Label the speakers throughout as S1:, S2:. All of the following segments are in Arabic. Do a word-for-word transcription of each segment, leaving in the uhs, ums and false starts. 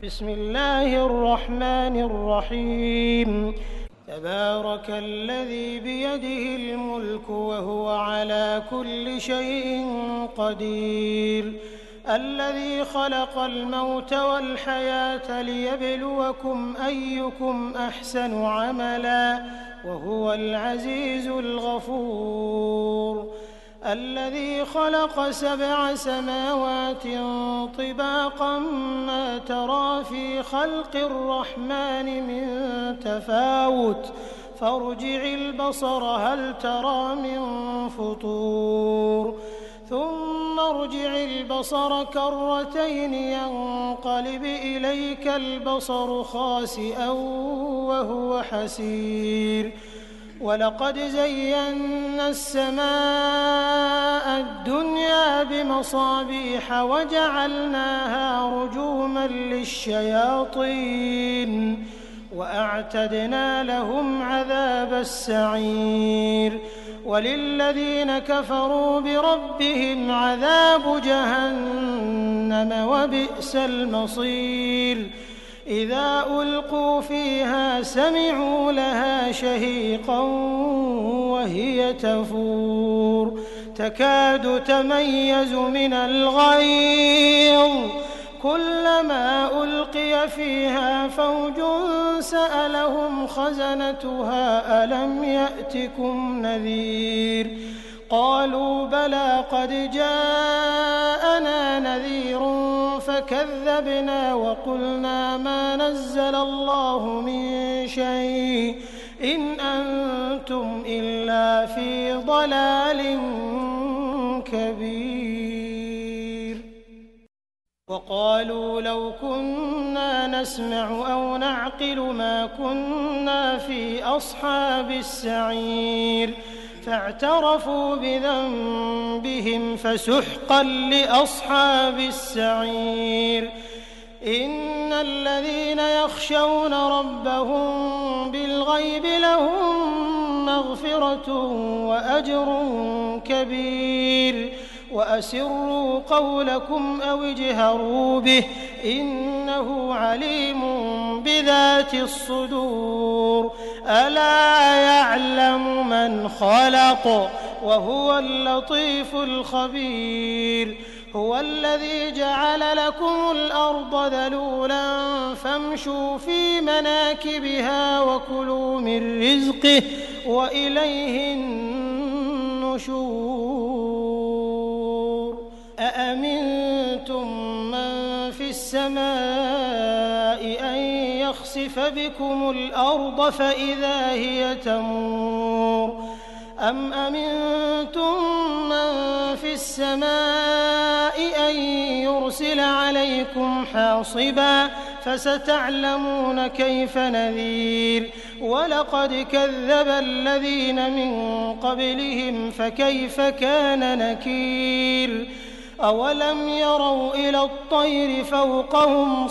S1: بسم الله الرحمن الرحيم تبارك الذي بيده الملك وهو على كل شيء قدير الذي خلق الموت والحياة ليبلوكم أيكم أحسن عملا وهو العزيز الغفور الذي خلق سبع سماوات طباقا ما ترى في خلق الرحمن من تفاوت فارجع البصر هل ترى من فطور ثم ارجع البصر كرتين ينقلب إليك البصر خاسئا وهو حسير ولقد زينا السماء الدنيا بمصابيح وجعلناها رجوما للشياطين وأعتدنا لهم عذاب السعير وللذين كفروا بربهم عذاب جهنم وبئس المصير إذا ألقوا فيها سمعوا لها شهيقا وهي تفور تكاد تميز من الغيظ كلما ألقي فيها فوج سألهم خزنتها ألم يأتكم نذير قالوا بلى قد جاءنا نذير فكذبنا وقلنا ما نزل الله من شيء إن أنتم إلا في ضلال كبير وقالوا لو كنا نسمع أو نعقل ما كنا في أصحاب السعير فاعترفوا بذنبهم فسحقا لأصحاب السعير إن الذين يخشون ربهم بالغيب لهم مغفرة وأجر كبير وأسروا قولكم أو اجهروا به إنه عليم بذات الصدور ألا يعلم من خلق وهو اللطيف الخبير هو الذي جعل لكم الأرض ذلولا فامشوا في مناكبها وكلوا من رزقه وإليه النشور أأمنتم من في السماء أن يخسف بكم الأرض فإذا هي تمور أم أمنتم من في السماء أن يرسل عليكم حاصبا فستعلمون كيف نذير ولقد كذب الذين من قبلهم فكيف كان نكير أولم يروا إلى الطير فوقهم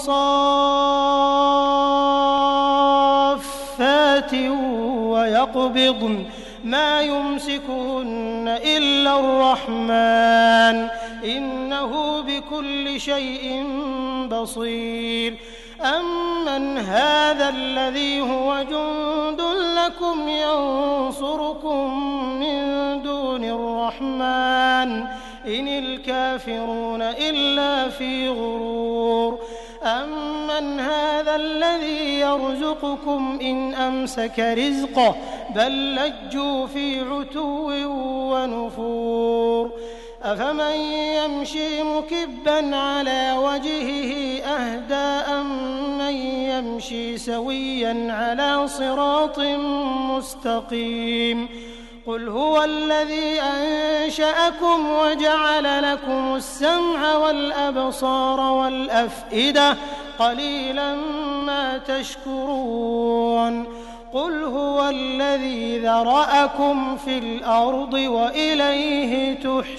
S1: صافات ويقبضن ما يمسكهن إلا الرحمن إنه بكل شيء بصير أمن هذا الذي هو جند لكم ينصركم من دون الرحمن إن الكافرون إلا في غرور أمن هذا الذي يرزقكم إن أمسك رزقه بل لجوا في عتو ونفور أفمن يمشي مكبا على وجهه أهدى أمن يمشي سويا على صراط مستقيم قل هو الذي أنشأكم وجعل لكم السمع والأبصار والأفئدة قليلا ما تشكرون قل هو الذي ذرأكم في الأرض وإليه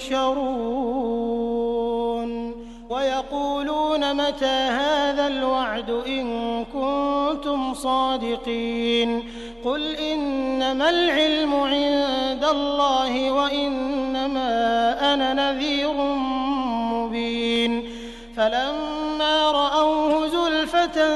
S1: تحشرون ويقولون متى هذا الوعد إن كنتم صادقين قل إنما العلم عند الله وإنما أنا نذير مبين فلما رأوه زلفى كلمة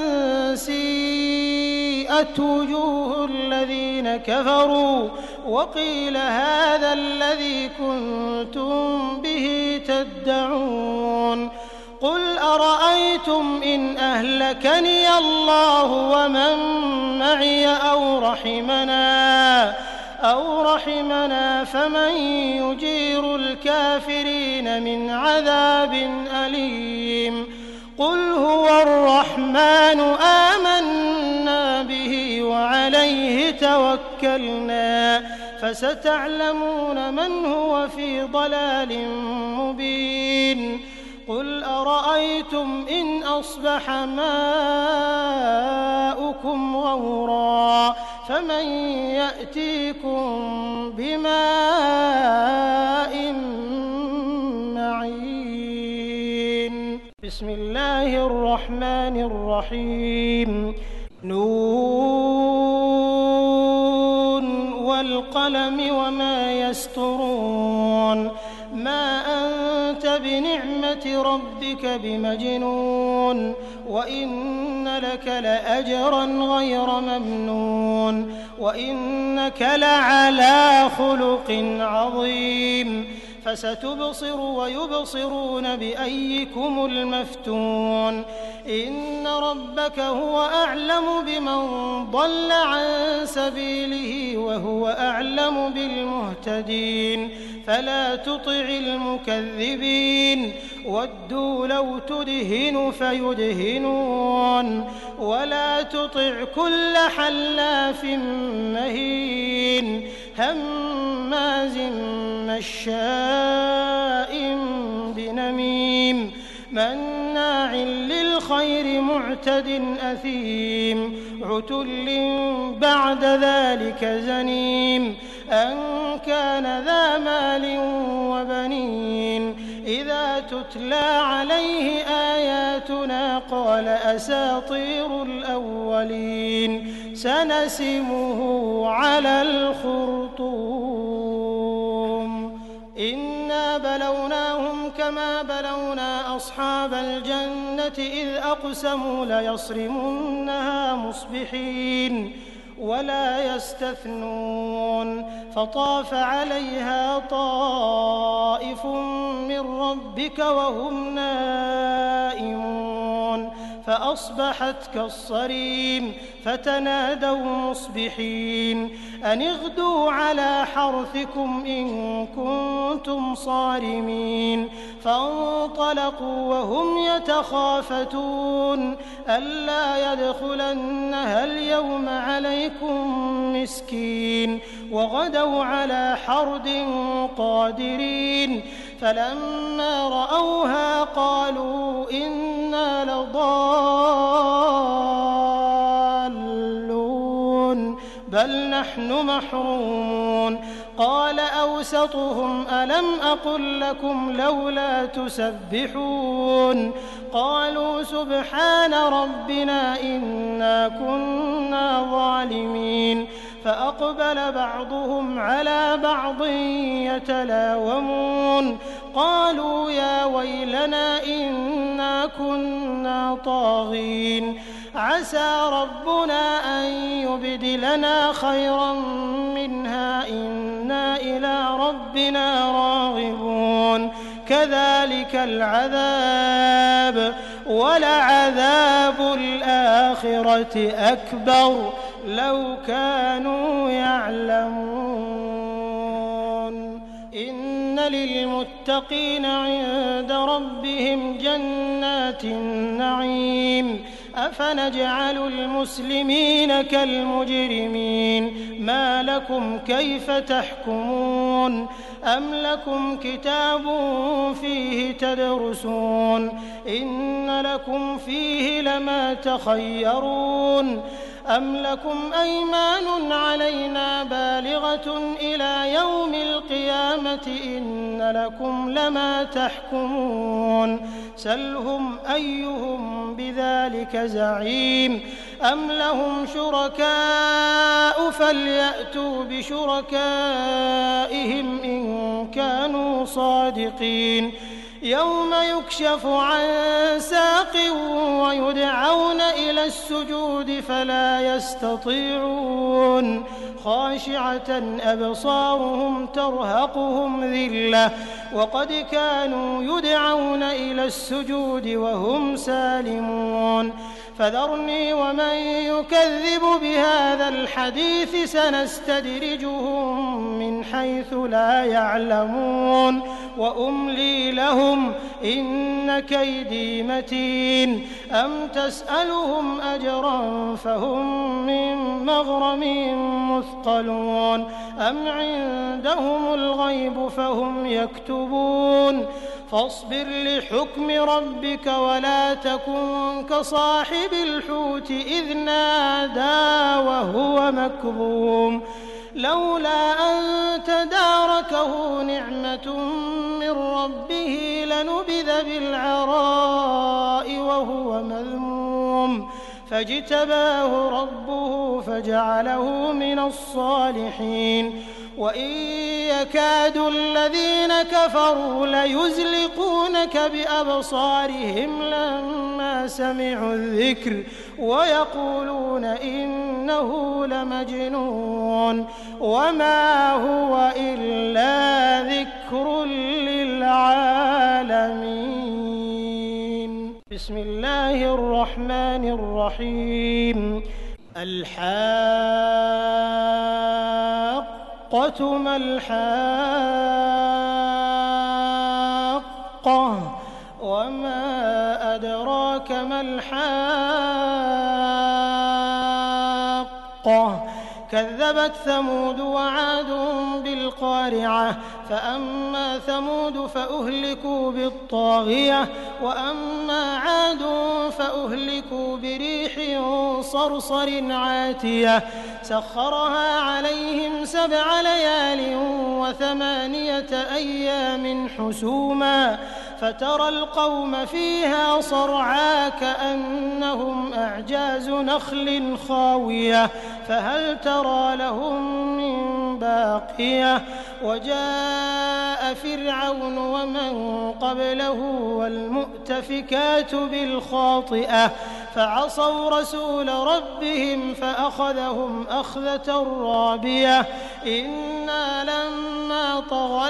S1: سيئت وجوه الذين كفروا وقيل هذا الذي كنتم به تدعون قل أرأيتم إن أهلكني الله ومن معي أو رحمنا أو رحمنا فمن يجير الكافرين من عذاب أليم قل هو الرحمن آمنا به وعليه توكلنا فستعلمون من هو في ضلال مبين قل أرأيتم إن أصبح ماؤكم غورا فمن يأتيكم بماء معين بسم الله الرحمن الرحيم نون والقلم وما يسطرون ما أنت بنعمة ربك بمجنون وإن لك لأجرا غير ممنون وإنك لعلى خلق عظيم فستبصر ويبصرون بأيكم المفتون إن ربك هو أعلم بمن ضل عن سبيله وهو أعلم بالمهتدين فلا تطع المكذبين ودوا لو تدهن فيدهنون ولا تطع كل حلاف مهين هماز مشاء بنميم مناع للخير معتد أثيم عتل بعد ذلك زنيم أن كان ذا مال وبنين إذا تتلى عليه آياتنا قال أساطير الأولين سنسمه على الخرطوم إنا بلوناهم كما بلونا أصحاب الجنة إذ أقسموا ليصرمنها مصبحين ولا يستثنون فطاف عليها طائف من ربك وهم نائمون فأصبحت كالصريم فتنادوا مصبحين أن اغدوا على حرثكم إن كنتم صارمين فانطلقوا وهم يتخافتون ألا يدخلنها اليوم عليكم مسكين وغدوا على حرد قادرين فلما رأوها قالوا إنا لضالون بل نحن محرومون قال أوسطهم ألم أقل لكم لولا تسبحون قالوا سبحان ربنا إنا كنا ظالمين فأقبل بعضهم على بعض يتلاومون قالوا يا ويلنا إنا كنا طاغين عسى ربنا أن يبدلنا خيرا منها إنا إلى ربنا راغبون كذلك العذاب ولعذاب الآخرة أكبر لو كانوا يعلمون إن للمتقين عند ربهم جنات النعيم أفنجعل المسلمين كالمجرمين ما لكم كيف تحكمون أم لكم كتاب فيه تدرسون إن لكم فيه لما تخيرون أم لكم أيمان علينا بالغة إلى يوم القيامة إن لكم لما تحكمون سلهم أيهم بذلك زعيم أم لهم شركاء فليأتوا بشركائهم إن كانوا صادقين يوم يكشف عن ساق ويدعون إلى السجود فلا يستطيعون خاشعة أبصارهم ترهقهم ذلة وقد كانوا يدعون إلى السجود وهم سالمون فذرني ومن يكذب بهذا الحديث سنستدرجهم من حيث لا يعلمون وأملي لهم إن كيدي متين أم تسألهم أجرا فهم من مغرم مثقلون أم عندهم الغيب فهم يكتبون فاصبر لحكم ربك ولا تكن كصاحب الحوت إذ نادى وهو مكظوم لولا أن تداركه نعمة من ربه لنبذ بالعراء وهو مذموم فاجتباه ربه فجعله من الصالحين وإن يكاد الذين كفروا ليزلقونك بأبصارهم لما سمعوا الذكر ويقولون إنه لمجنون وما هو إلا ذكر للعالمين. بسم الله الرحمن الرحيم. الحاقة ما الحاقة وما أدراك ما الحاقة كذبت ثمود وعاد بالقارعة فأما ثمود فأهلكوا بالطاغية وأما عاد فأهلكوا بريح صرصر عاتية سخرها عليهم سبع ليال وثمانية أيام حسوما فترى القوم فيها صرعى كأنهم أعجاز نخل خاوية فهل ترى لهم من باقية وجاء فرعون ومن قبله والمؤتفكات بالخاطئة فعصوا رسول ربهم فأخذهم أخذة رابية إنا لما طغى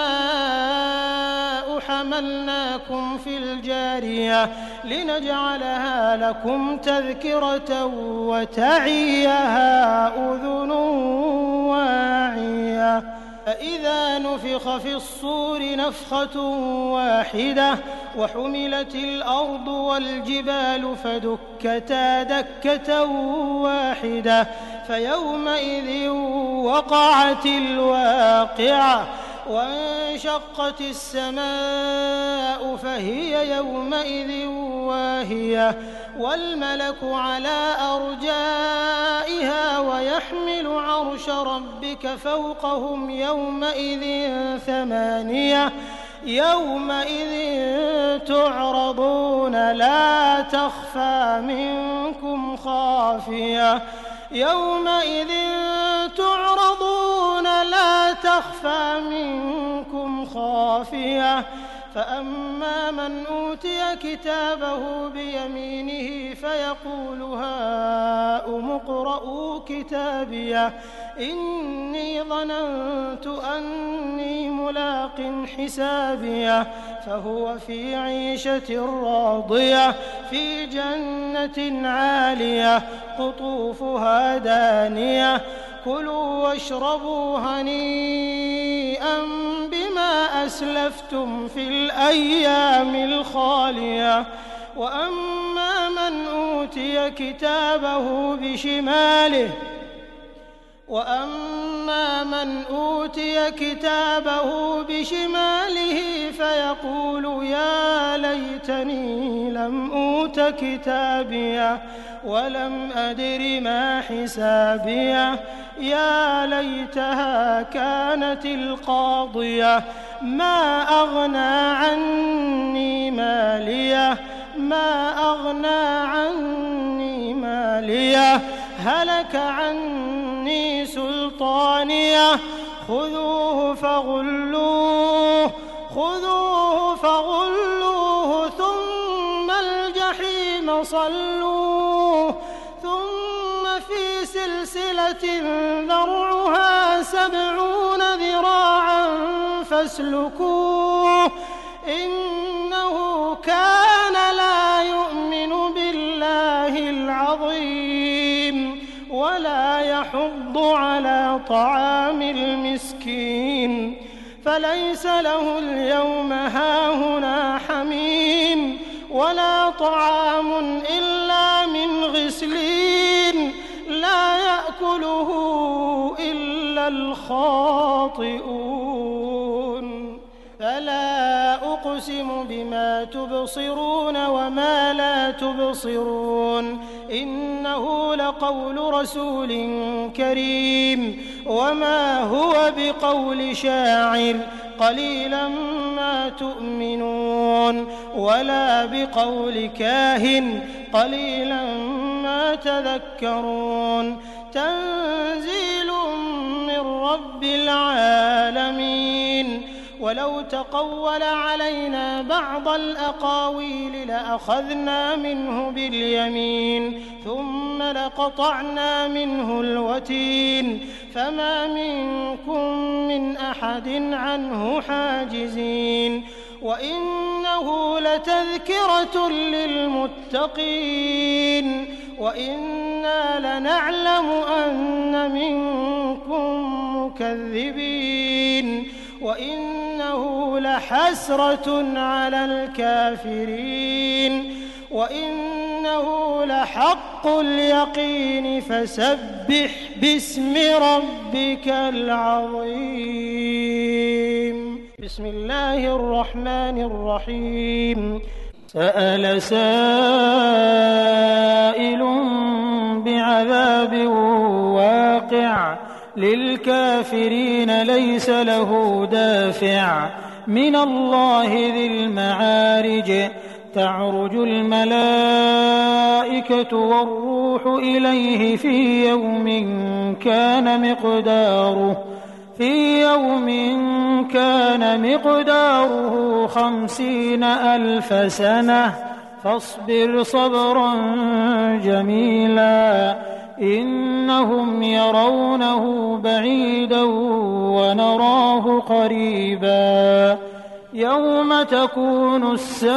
S1: الماء حملناكم في الجارية لنجعلها لكم تذكرة وتعيها أذن واعية فإذا نفخ في الصور نفخة واحدة وحملت الأرض والجبال فدكتا دكة واحدة فيومئذ وقعت الواقعة وانشقت السماء فهي يومئذ واهية والملك على أرجائها ويحمل عرش ربك فوقهم يومئذ ثمانية يومئذ تعرضون لا تخفى منكم خافية يومئذ تعرضون لا تخفى منكم خافية فأما من أوتي كتابه بيمينه فيقول هاؤم اقرءوا كتابيه إني ظننت أني ملاق حسابيه فهو في عيشة راضية في جنة عالية قطوفها دانية كلوا واشربوا هنيئا بما أسلفتم في الأيام الخالية وأما من أوتي كتابه بشماله وأما من أوتي كتابه بشماله فيقول يا ليتني لم أوت كتابيه ولم أدر ما حسابيه يا ليتها كانت القاضية ما أغنى عني ماليه ما أغنى عني ماليه هلك عني سلطانيه خذوه فغلوه خذوه فغلوه سلسلة ذرعها سبعون ذراعا فاسلكوه إنه كان لا يؤمن بالله العظيم ولا يحض على طعام المسكين فليس له اليوم هاهنا حميم ولا طعام إلا من غسلين لا يأكله إلا الخاطئون فلا أقسم بما تبصرون وما لا تبصرون إنه لقول رسول كريم وما هو بقول شاعر قليلا ما تؤمنون ولا بقول كاهن قليلا ما تذكرون تنزيل من رب العالمين ولو تقول علينا بعض الأقاويل لأخذنا منه باليمين ثم لقطعنا منه الوتين فما منكم من أحد عنه حاجزين وإنه لتذكرة للمتقين وإنا لنعلم أن منكم مكذبين وإنه لحسرة على الكافرين وإنه لحق اليقين فسبح باسم ربك العظيم بسم الله الرحمن الرحيم سأل سائل بعذاب واقع للكافرين ليس له دافع من الله ذي المعارج تعرج الملائكة والروح إليه في يوم كان مقداره في يوم كان مقداره خمسين ألف سنة فاصبر صبرا جميلا إنهم يرونه بعيدا ونراه قريبا يوم تكون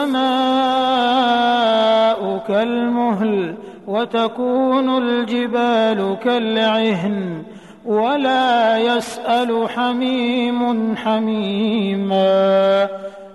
S1: السماء كالمهل وتكون الجبال كالعهن ولا يسأل حميم حميما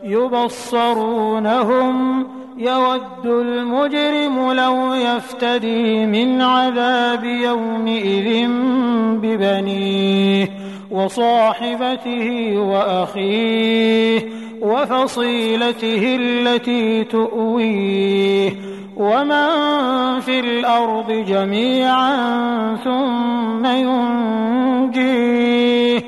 S1: يبصرونهم يود المجرم لو يفتدي من عذاب يومئذ ببنيه وصاحبته وأخيه وفصيلته التي تؤويه ومن في الأرض جميعا ثم ينجيه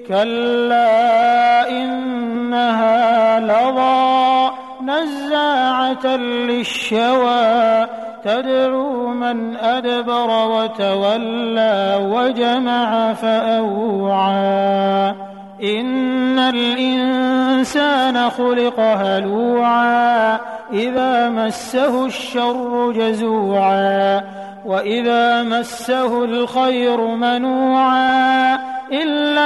S1: كلا إنها لظى نزاعة للشوى تدعو من أدبر وتولى وجمع فأوعى إن الإنسان خلق هلوعا إذا مسه الشر جزوعا وإذا مسه الخير منوعا إلا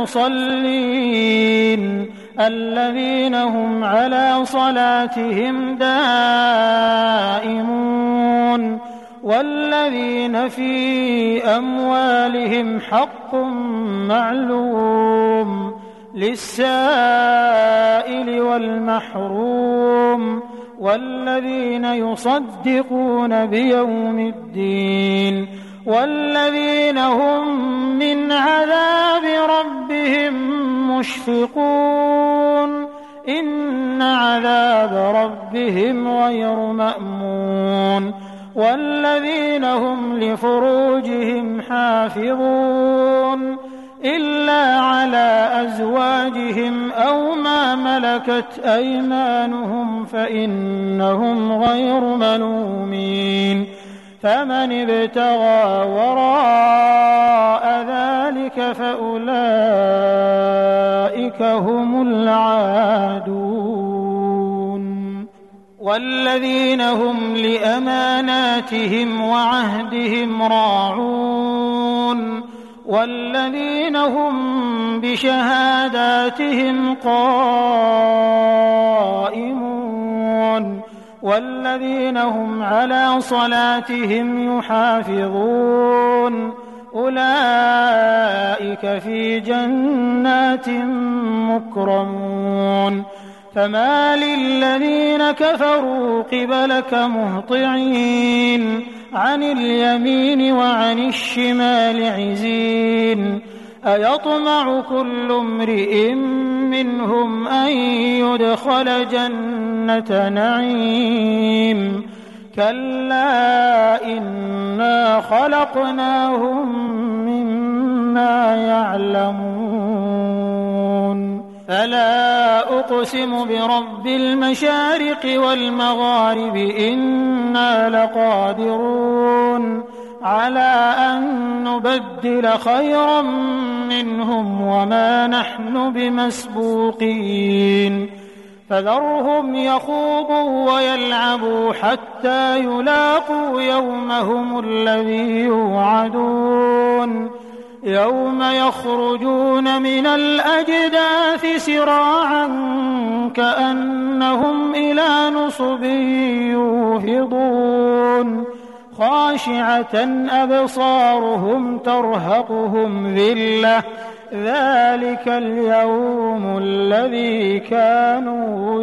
S1: المصلين الذين هم على صلاتهم دائمون والذين في أموالهم حق معلوم للسائل والمحروم والذين يصدقون بيوم الدين والذين هم من عذاب ربهم مشفقون إن عذاب ربهم غير مأمون والذين هم لفروجهم حافظون إلا على أزواجهم أو ما ملكت أيمانهم فإنهم غير ملومين فمن ابتغى وراء ذلك فأولئك هم العادون والذين هم لأماناتهم وعهدهم راعون والذين هم بشهاداتهم قائمون والذين هم على صلاتهم يحافظون أولئك في جنات مكرمون فما للذين كفروا قبلك مهطعين عن اليمين وعن الشمال عزين أيطمع كل امرئ منهم أن يدخل جنة نعيم كلا إنا خلقناهم مما يعلمون فلا أقسم برب المشارق والمغارب إنا لقادرون على أن نبدل خيرا منهم وما نحن بمسبوقين فذرهم يخوضوا ويلعبوا حتى يلاقوا يومهم الذي يوعدون يوم يخرجون من الأجداث سراعا كأنهم إلى نصب يوفضون خاشعة أبصارهم ترهقهم ذلة ذلك اليوم الذي كانوا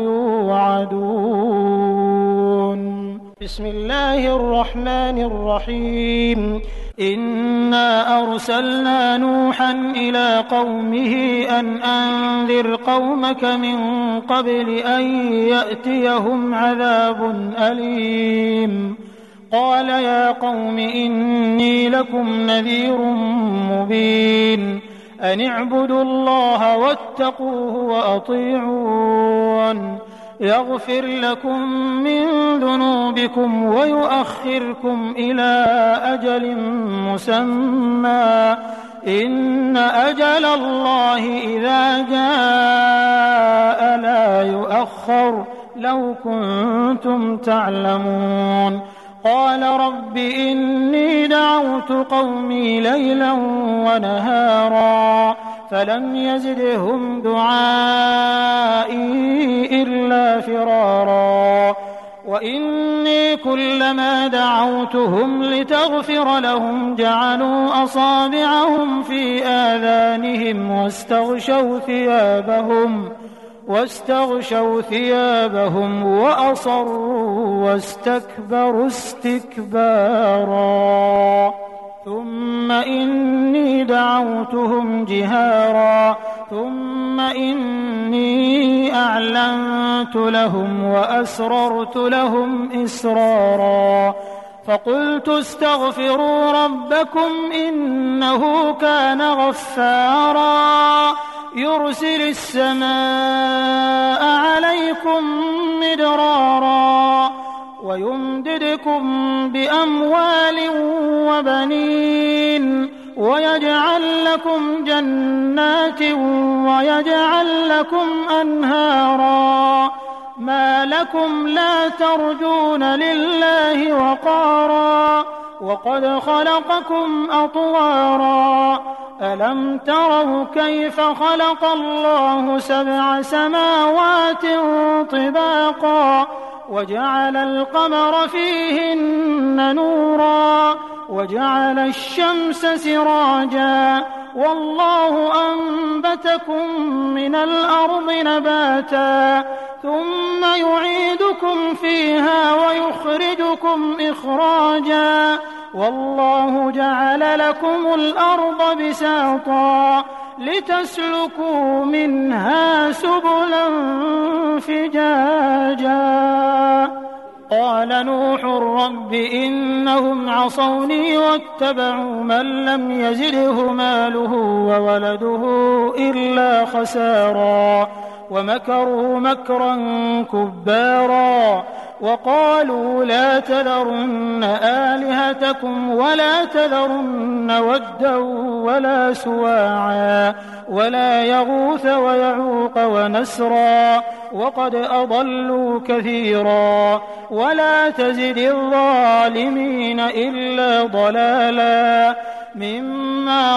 S1: يوعدون بسم الله الرحمن الرحيم إنا أرسلنا نوحا إلى قومه أن أنذر قومك من قبل أن يأتيهم عذاب أليم قال يا قوم إني لكم نذير مبين أن اعبدوا الله واتقوه وأطيعون يغفر لكم من ذنوبكم ويؤخركم إلى أجل مسمى إن أجل الله إذا جاء لا يؤخر لو كنتم تعلمون قال رب إني دعوت قومي ليلا ونهارا فلم يزدهم دعائي إلا فرارا وإني كلما دعوتهم لتغفر لهم جعلوا أصابعهم في آذانهم واستغشوا ثيابهم واستغشوا ثيابهم وأصروا واستكبروا استكبارا ثم إني دعوتهم جهارا ثم إني أعلنت لهم وأسررت لهم إسرارا فقلت استغفروا ربكم إنه كان غفارا يرسل السماء عليكم مدرارا ويمددكم بأموال وبنين ويجعل لكم جنات ويجعل لكم أنهارا ما لكم لا ترجون لله وقارا وقد خلقكم أطوارا ألم تروا كيف خلق الله سبع سماوات طباقا وجعل القمر فيهن نورا وجعل الشمس سراجا والله أنبتكم من الأرض نباتا ثم يعيدكم فيها ويخرجكم إخراجا والله جعل لكم الأرض بساطا لتسلكوا منها سبلا فجاجا قال نوح رب إنهم عصوني واتبعوا من لم يزده ماله وولده إلا خسارا ومكروا مكرا كبارا وقالوا لا تذرن آلهتكم ولا تذرن ودا ولا سواعا ولا يغوث ويعوق ونسرا وقد أضلوا كثيرا ولا تزد الظالمين إلا ضلالا مما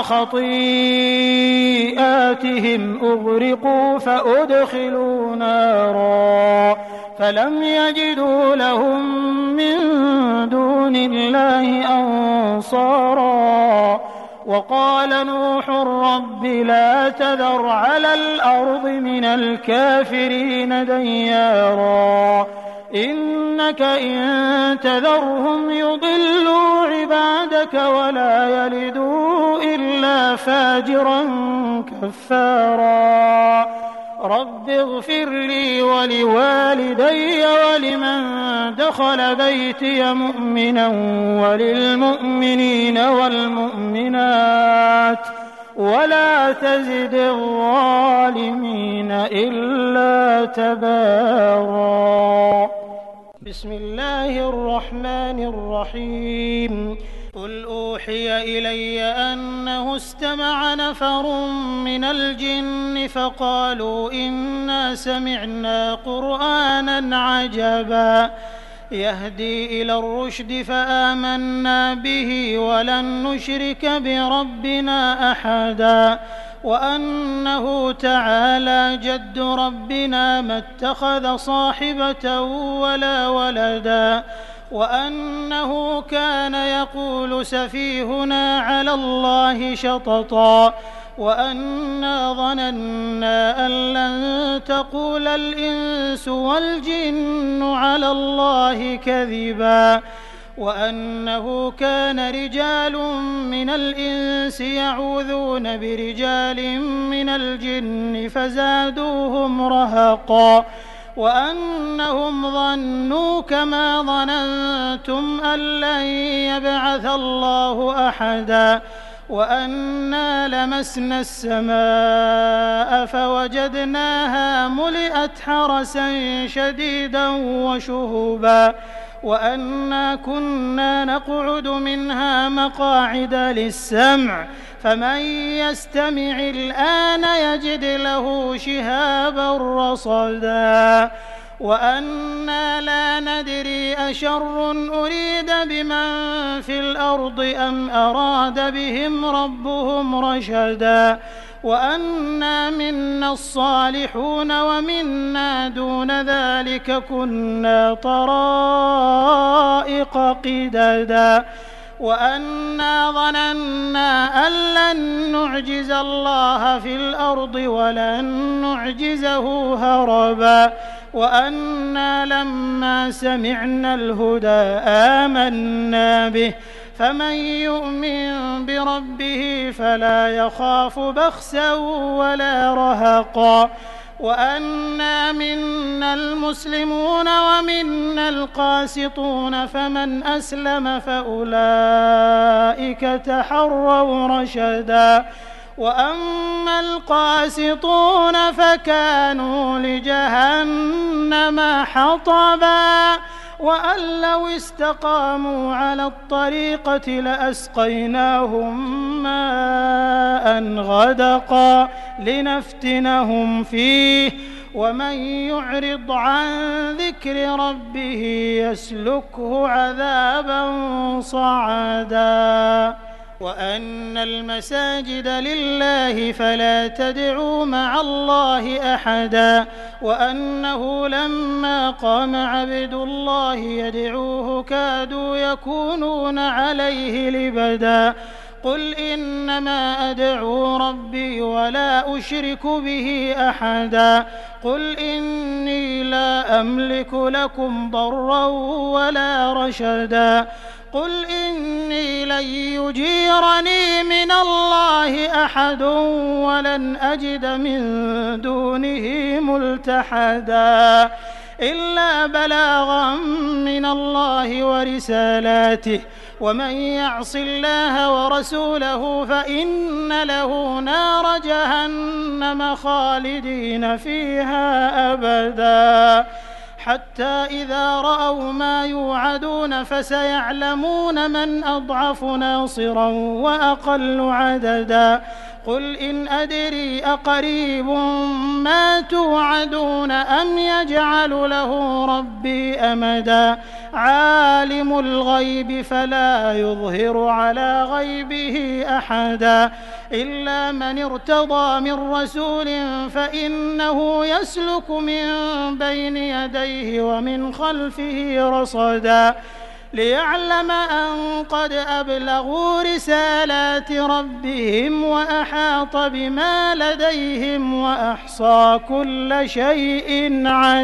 S1: خطيئاتهم أغرقوا فأدخلوا نارا فلم يجدوا لهم من دون الله أنصارا وقال نوح رب لا تذر على الأرض من الكافرين ديارا إنك إن تذرهم يضلوا عبادك ولا يلدوا إلا فاجرا كفارا رب اغفر لي ولوالدي ولمن دخل بيتي مؤمنا وللمؤمنين والمؤمنات ولا تزد الظالمين إلا تبارا بسم الله الرحمن الرحيم قل أوحي إلي أنه استمع نفر من الجن فقالوا إنا سمعنا قرآنا عجبا يهدي إلى الرشد فآمنا به ولن نشرك بربنا أحدا وأنه تعالى جد ربنا ما اتخذ صاحبة ولا ولدا وأنه كان يقول سفيهنا على الله شططا وأنا ظننا أن لن تقول الإنس والجن على الله كذبا وأنه كان رجال من الإنس يعوذون برجال من الجن فزادوهم رهقا وأنهم ظنوا كما ظننتم أن لن يبعث الله أحدا وأنا لمسنا السماء فوجدناها ملئت حرسا شديدا وشهبا وأنا كنا نقعد منها مقاعد للسمع فمن يستمع الآن يجد له شهابا رصدا وأنا لا ندري أشر أريد بمن في الأرض أم أراد بهم ربهم رشدا وأنا منا الصالحون ومنا دون ذلك كنا طرائق قددا وأنا ظننا أن لن نعجز الله في الأرض ولن نعجزه هربا وأنا لما سمعنا الهدى آمنا به فمن يؤمن بربه فلا يخاف بخسا ولا رهقا وأنا منا المسلمون ومنا القاسطون فمن أسلم فأولئك تحروا رشدا وأما القاسطون فكانوا لجهنم حطبا وأن لو استقاموا على الطريقة لأسقيناهم ماء غدقا لنفتنهم فيه ومن يعرض عن ذكر ربه يسلكه عذابا صعدا وأن المساجد لله فلا تدعوا مع الله أحدا وأنه لما قام عبد الله يدعوه كادوا يكونون عليه لبدا قل إنما أدعو ربي ولا أشرك به أحدا قل إني لا أملك لكم ضرا ولا رشدا قل إني لن يجيرني من الله أحد ولن أجد من دونه ملتحدا إلا بلاغا من الله ورسالاته ومن يعص الله ورسوله فإن له نار جهنم خالدين فيها أبدا حتى إذا رأوا ما يوعدون فسيعلمون من أضعف ناصرا وأقل عددا قل إن أدري أقريب ما توعدون أم يجعل له ربي أمدا عالم الغيب فلا يظهر على غيبه أحدا إلا من ارتضى من رسول فإنه يسلك من بين يديه ومن خلفه رصدا ليعلم أن قد أبلغوا رسالات ربهم وأحاط بما لديهم وأحصى كل شيء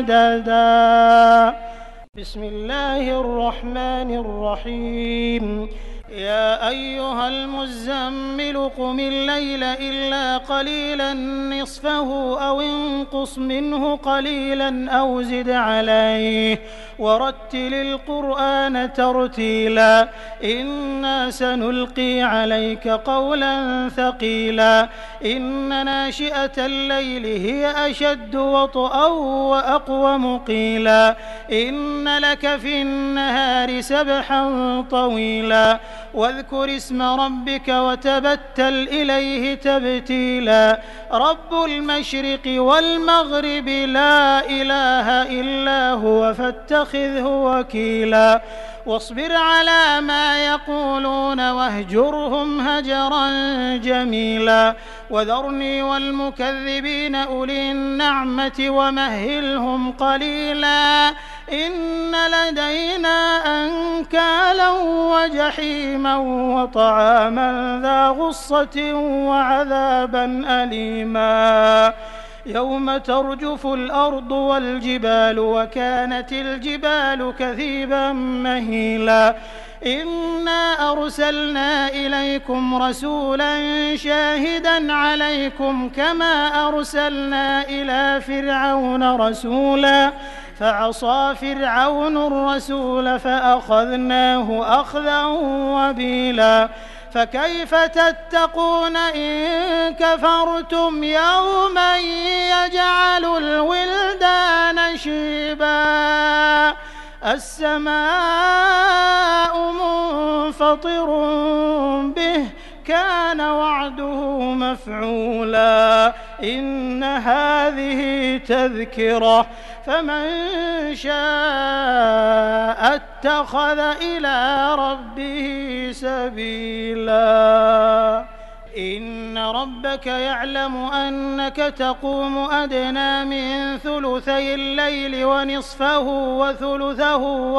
S1: عددا. بسم الله الرحمن الرحيم. يا أيها المزمل قم الليل إلا قليلا نصفه أو انقص منه قليلا أو زد عليه ورتل القرآن ترتيلا إنا سنلقي عليك قولا ثقيلا إن ناشئة الليل هي أشد وطئا وأقوم قيلا إن لك في النهار سبحا طويلا واذكر اسم ربك وتبتل إليه تبتيلا رب المشرق والمغرب لا إله إلا هو فاتخذه وكيلا واصبر على ما يقولون واهجرهم هجرا جميلا وذرني والمكذبين أولي النعمة ومهلهم قليلا إن لدينا أنكالا وجحيما وطعاما ذا غصة وعذابا أليما يوم ترجف الأرض والجبال وكانت الجبال كثيبا مهيلا إنا أرسلنا إليكم رسولا شاهدا عليكم كما أرسلنا إلى فرعون رسولا فعصى فرعون الرسول فأخذناه أخذا وبيلا فكيف تتقون إن كفرتم يوما يجعل الولدان شيبا السماء منفطر به كان وعده مفعولا إن هذه تذكرة فمن شاء اتخذ إلى ربه سبيلا إن ربك يعلم أنك تقوم أدنى من ثلثي الليل ونصفه وثلثه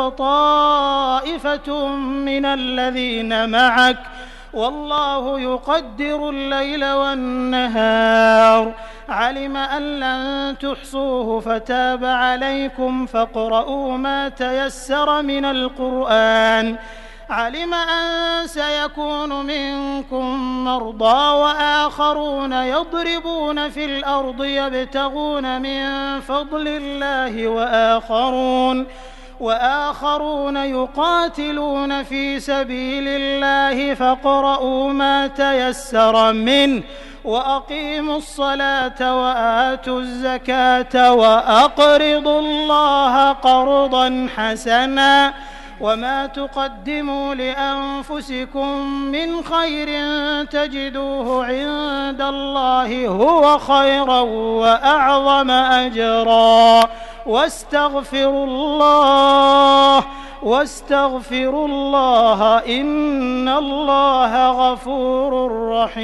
S1: وطائفة من الذين معك والله يقدر الليل والنهار علم أن لن تحصوه فتاب عليكم فاقرؤوا ما تيسر من القرآن علم أن سيكون منكم مرضى وآخرون يضربون في الأرض يبتغون من فضل الله وآخرون وآخرون يقاتلون في سبيل الله فاقرؤوا ما تيسر منه وأقيموا الصلاة وآتوا الزكاة وأقرضوا الله قرضا حسنا وما تقدموا لأنفسكم من خير تجدوه عند الله هو خيرا وأعظم أجرا واستغفروا الله واستغفروا الله إن الله غفور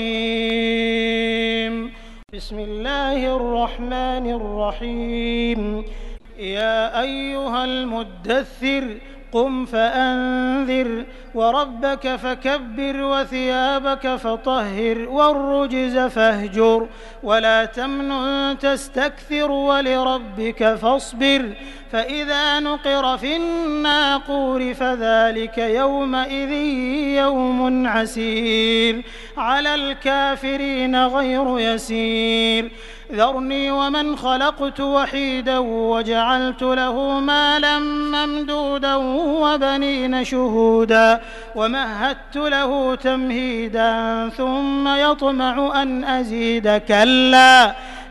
S1: رحيم. بسم الله الرحمن الرحيم. يا أيها المدثر قم فأنذر وربك فكبر وثيابك فطهر والرجز فاهجر ولا تمنن تستكثر ولربك فاصبر فإذا نقر في الناقور فذلك يومئذ يوم عسير على الكافرين غير يسير ذرني ومن خلقت وحيدا وجعلت له مالا ممدودا وبنين شهودا ومهدت له تمهيدا ثم يطمع أن أزيد كلا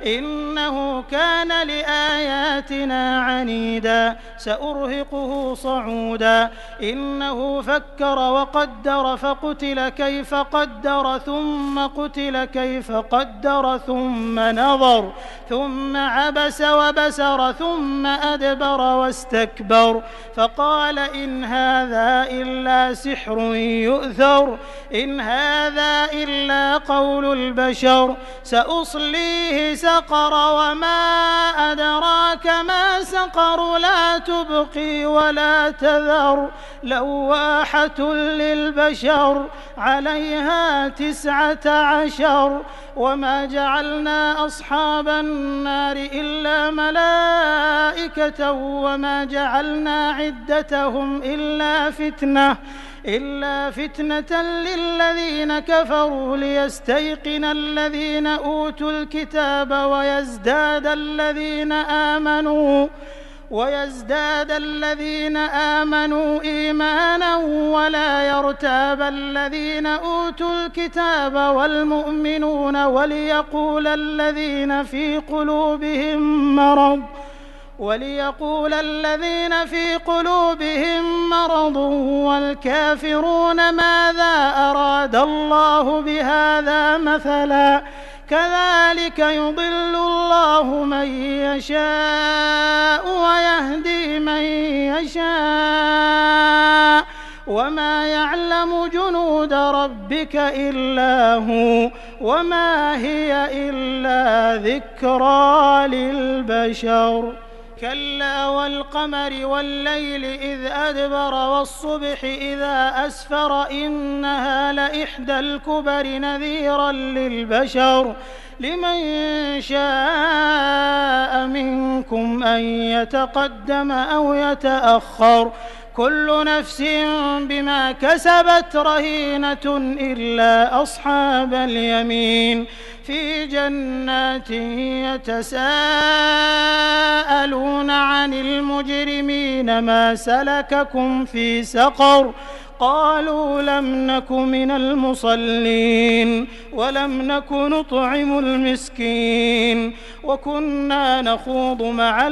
S1: إنه كان لآياتنا عنيدا سأرهقه صعودا إنه فكر وقدر فقتل كيف قدر ثم قتل كيف قدر ثم نظر ثم عبس وبسر ثم أدبر واستكبر فقال إن هذا إلا سحر يؤثر إن هذا إلا قول البشر سأصليه سقر وما أدراك ما سقر لا تبقي ولا تذر لواحة للبشر عليها تسعة عشر وما جعلنا أصحاب النار إلا ملائكة وما جعلنا عدتهم إلا فتنة إلا فتنة للذين كفروا ليستيقن الذين أوتوا الكتاب ويزداد الذين آمنوا ويزداد الذين آمنوا إيمانا ولا يرتاب الذين أوتوا الكتاب والمؤمنون وليقول الذين في قلوبهم مرض وليقول الذين في قلوبهم مرض والكافرون ماذا أراد الله بهذا مثلا كذلك يضل الله من يشاء ويهدي من يشاء وما يعلم جنود ربك إلا هو وما هي إلا ذكرى للبشر كلا والقمر والليل إذ أدبر والصبح إذا أسفر إنها لإحدى الكبر نذيرا للبشر لمن شاء منكم أن يتقدم أو يتأخر كل نفس بما كسبت رهينة إلا أصحاب اليمين في جنات يتساءلون عن المجرمين ما سلككم في سقر قالوا لم نك من المصلين ولم نك نطعم المسكين وكنا نخوض مع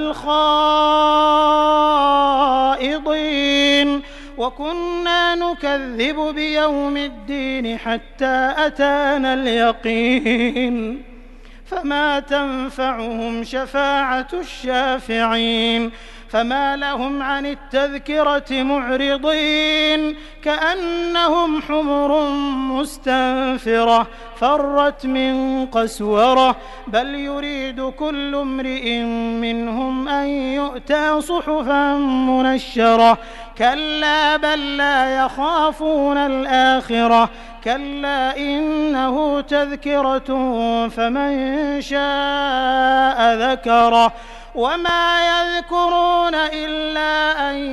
S1: الخائضين وكنا نكذب بيوم الدين حتى أتانا اليقين فما تنفعهم شفاعة الشافعين فما لهم عن التذكرة معرضين كأنهم حمر مستنفرة فرت من قسورة بل يريد كل امرئ منهم أن يؤتى صحفا منشرة كلا بل لا يخافون الآخرة كلا إنه تذكرة فمن شاء ذكره وما يذكرون إلا أن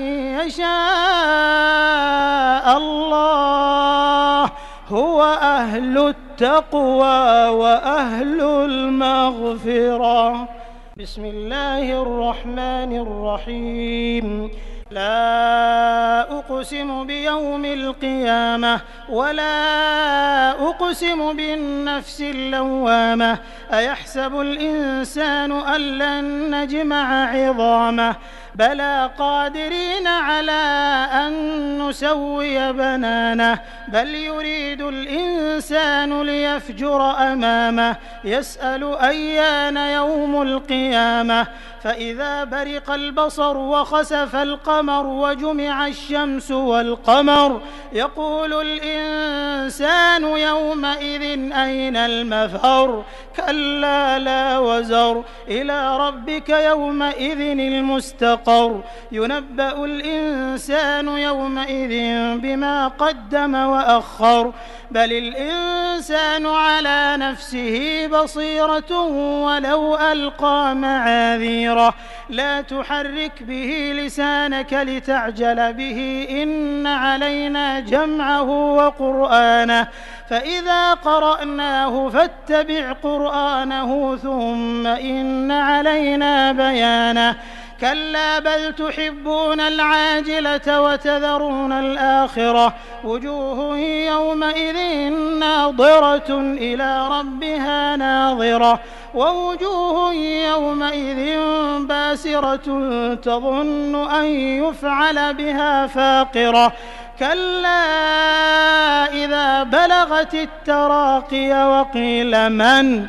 S1: يشاء الله هو أهل التقوى وأهل المغفرة بسم الله الرحمن الرحيم لا أقسم بيوم القيامة ولا أقسم بالنفس اللوامة أيحسب الإنسان أن لن نجمع عظامه بلى قادرين على أن نسوي بنانه بل يريد الإنسان ليفجر أمامه يسأل أيان يوم القيامة فإذا برق البصر وخسف القمر وجمع الشمس والقمر يقول الإنسان يومئذ أين المفر كلا لا وزر إلى ربك يومئذ المستقر ينبأ الإنسان يومئذ بما قدم وأخر بل الإنسان على نفسه بصيرة ولو ألقى معاذيره لا تحرك به لسانك لتعجل به إن علينا جمعه وقرآنه فإذا قرأناه فاتبع قرآنه ثم إن علينا بيانه كلا بل تحبون العاجلة وتذرون الآخرة وجوه يومئذ ناظرة إلى ربها ناظرة ووجوه يومئذ باسرة تظن أن يفعل بها فاقرة كلا إذا بلغت التراقي وقيل من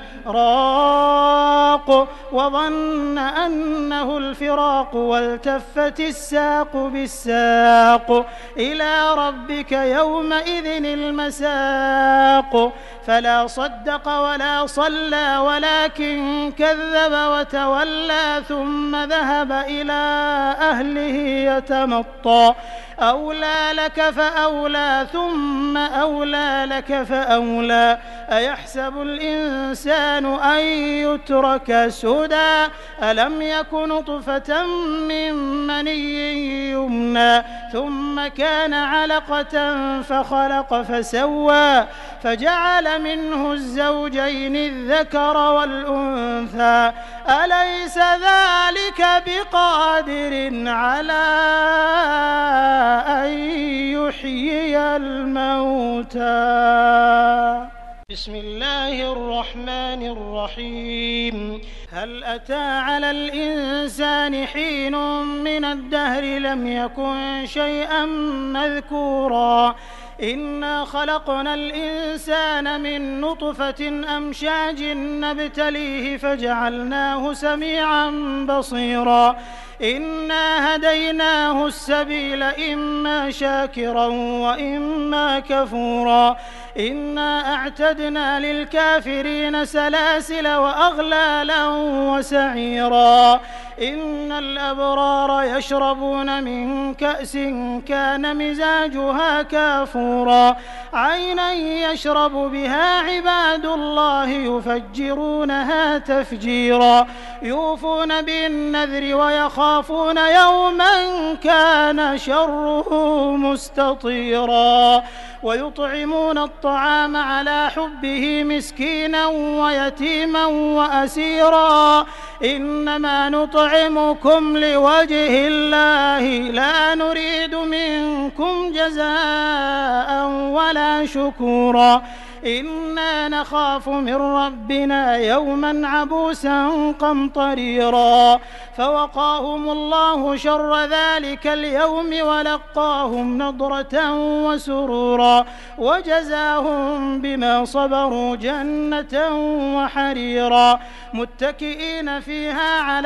S1: راق وظن أنه الفراق والتفت الساق بالساق إلى ربك يومئذ المساق فلا صدق ولا صلى ولكن كذب وتولى ثم ذهب إلى أهله يتمطى أولى لك فأولى ثم أولى لك فأولى أيحسب الإنسان أن يترك سدى ألم يك نطفة من مني يمنى ثم كان علقة فخلق فسوى فجعل منه الزوجين الذكر والأنثى أليس ذلك بقادر على أن يحيي الموتى. بسم الله الرحمن الرحيم. هل أتى على الإنسان حين من الدهر لم يكن شيئا مذكورا إنا خلقنا الإنسان من نطفة أمشاج نبتليه فجعلناه سميعا بصيرا إنا هديناه السبيل إما شاكرا وإما كفورا إنا أعتدنا للكافرين سلاسل وأغلالا وسعيرا إن الأبرار يشربون من كأس كان مزاجها كافورا عينا يشرب بها عباد الله يفجرونها تفجيرا يوفون بالنذر ويخافون يوما كان شره مستطيرا ويطعمون الطعام على حبه مسكينا ويتيما وأسيرا إنما نطعمكم لوجه الله لا نريد منكم جزاء ولا شكورا إنا نخاف من ربنا يوما عبوسا قمطريرا فوقاهم الله شر ذلك اليوم ولقاهم نضرة وسرورا وجزاهم بما صبروا جنة وحريرا متكئين فيها على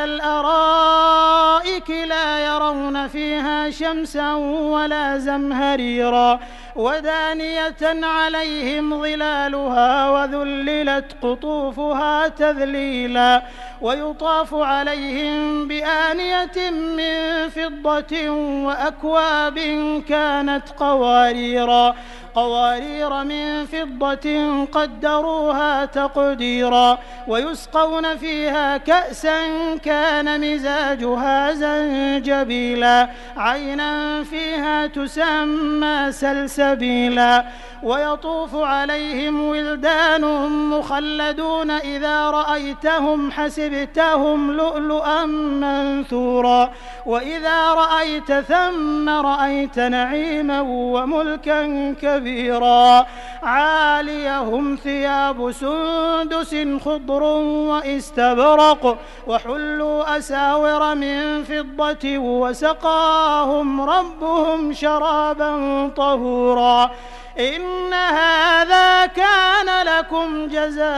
S1: الأرائك لا يرون فيها شمسا ولا زمهريرا ودانية عليهم ظلالها وذللت قطوفها تذليلا ويطاف عليهم بآنية من فضة وأكواب كانت قواريرا قوارير من فضة قدروها تقديرا ويسقون فيها كأسا كان مزاجها زنجبيلا عينا فيها تسمى سلسبيلا ويطوف عليهم ولدان مخلدون إذا رأيتهم حسبتهم لؤلؤا منثورا وإذا رأيت ثم رأيت نعيما وملكا كبيرا عاليهم ثياب سندس خضر واستبرق وحلوا أساور من فضة وسقاهم ربهم شرابا طهورا إن هذا كان لكم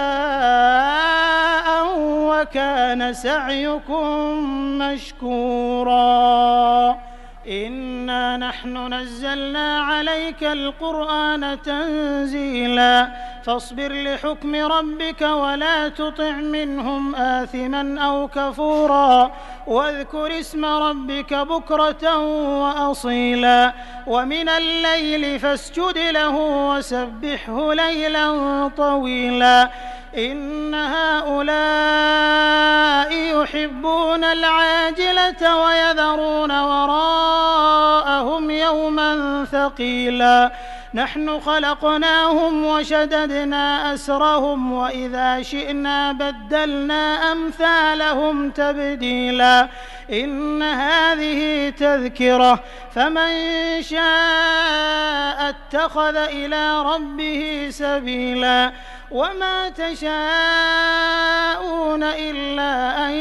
S1: جزاء وكان سعيكم مشكورا إنا نحن نزلنا عليك القرآن تنزيلا فاصبر لحكم ربك ولا تطع منهم آثما أو كفورا واذكر اسم ربك بكرة وأصيلا ومن الليل فاسجد له وسبحه ليلا طويلا إن هؤلاء يحبون العاجلة ويذرون وراءهم يوما ثقيلا نحن خلقناهم وشددنا أسرهم وإذا شئنا بدلنا أمثالهم تبديلا إن هذه تذكرة فمن شاء اتخذ إلى ربه سبيلا وما تشاءون إلا أن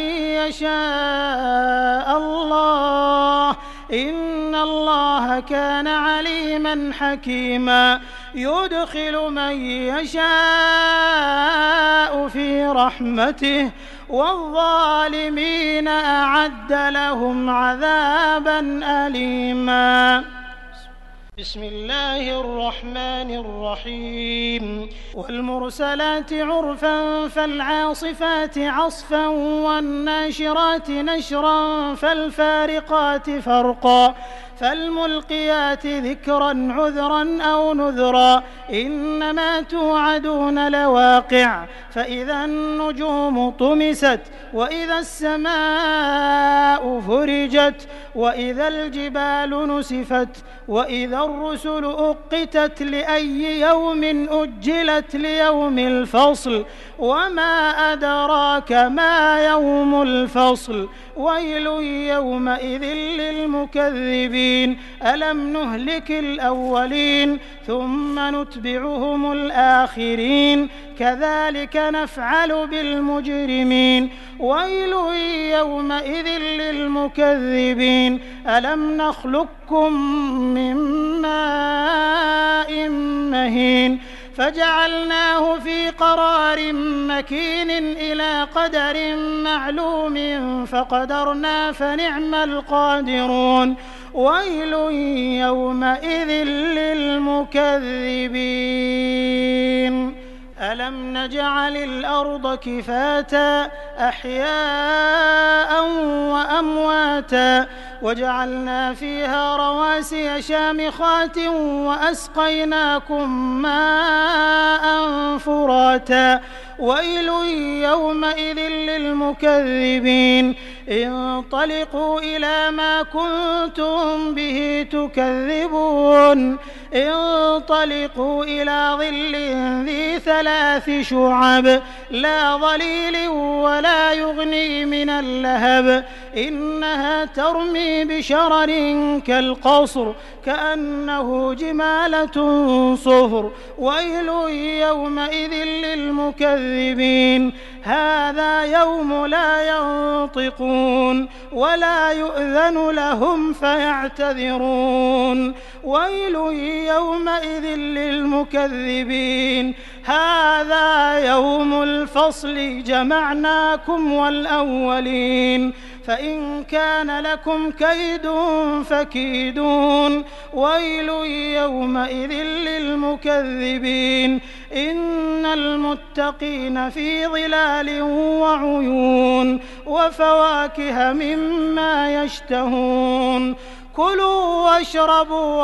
S1: يشاء الله إن الله كان عليما حكيما يدخل من يشاء في رحمته والظالمين أعد لهم عذابا أليما. بسم الله الرحمن الرحيم والمرسلات عرفا فالعاصفات عصفا والناشرات نشرا فالفارقات فرقا فالملقيات ذكرا عذرا أو نذرا إنما توعدون لواقع فإذا النجوم طمست وإذا السماء فرجت وإذا الجبال نسفت وإذا الرسل أقتت لأي يوم أجلت ليوم الفصل وما أدراك ما يوم الفصل ويل يومئذ للمكذبين ألم نهلك الأولين ثم نتبعهم الآخرين كذلك نفعل بالمجرمين ويل يومئذ للمكذبين ألم نخلقكم من ماء مهين فجعلناه في قرار مكين إلى قدر معلوم فقدرنا فنعم القادرون ويل يومئذ للمكذبين ألم نجعل الأرض كفاتا أحياء وأمواتا وجعلنا فيها رواسي شامخات وأسقيناكم ماء فراتا ويل يومئذ للمكذبين انطلقوا إلى ما كنتم به تكذبون انطلقوا إلى ظل ذي ثلاث شعب لا ظليل ولا يغني من اللهب إنها ترمي بشرر كالقصر كأنه جمالة صفر ويل يومئذ للمكذبين هذا يوم لا ينطقون ولا يؤذن لهم فيعتذرون ويل يومئذ للمكذبين هذا يوم الفصل جمعناكم والأولين فإن كان لكم كيد فكيدون ويل يومئذ للمكذبين إن المتقين في ظلال وعيون وفواكه مما يشتهون كلوا واشربوا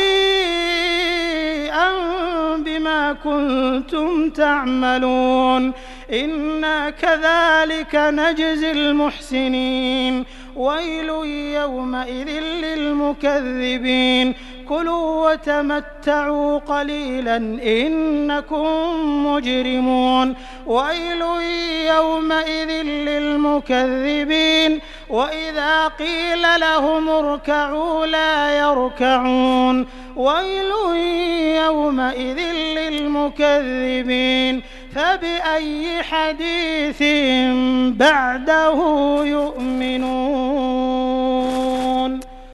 S1: هنيئا بما كنتم تعملون إنا كذلك نجزي المحسنين ويل يومئذ للمكذبين كلوا وتمتعوا قليلا إنكم مجرمون ويل يومئذ للمكذبين وإذا قيل لهم اركعوا لا يركعون ويل يومئذ للمكذبين فبأي حديث بعده يؤمنون.